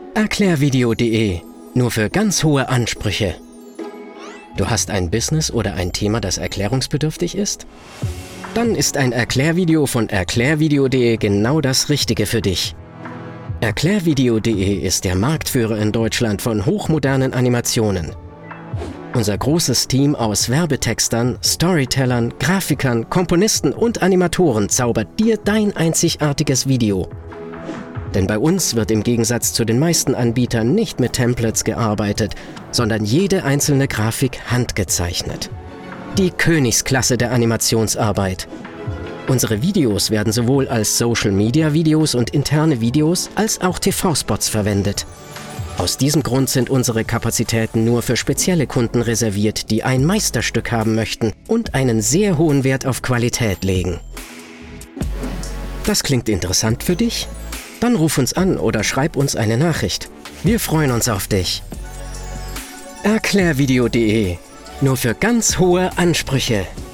Erklärvideo.de. Nur für ganz hohe Ansprüche. Du hast ein Business oder ein Thema, das erklärungsbedürftig ist? Dann ist ein Erklärvideo von Erklärvideo.de genau das Richtige für dich. Erklärvideo.de ist der Marktführer in Deutschland von hochmodernen Animationen. Unser großes Team aus Werbetextern, Storytellern, Grafikern, Komponisten und Animatoren zaubert dir dein einzigartiges Video. Denn bei uns wird im Gegensatz zu den meisten Anbietern nicht mit Templates gearbeitet, sondern jede einzelne Grafik handgezeichnet. Die Königsklasse der Animationsarbeit. Unsere Videos werden sowohl als Social-Media-Videos und interne Videos als auch TV-Spots verwendet. Aus diesem Grund sind unsere Kapazitäten nur für spezielle Kunden reserviert, die ein Meisterstück haben möchten und einen sehr hohen Wert auf Qualität legen. Das klingt interessant für dich? Dann ruf uns an oder schreib uns eine Nachricht. Wir freuen uns auf dich. Erklärvideo.de. Nur für ganz hohe Ansprüche.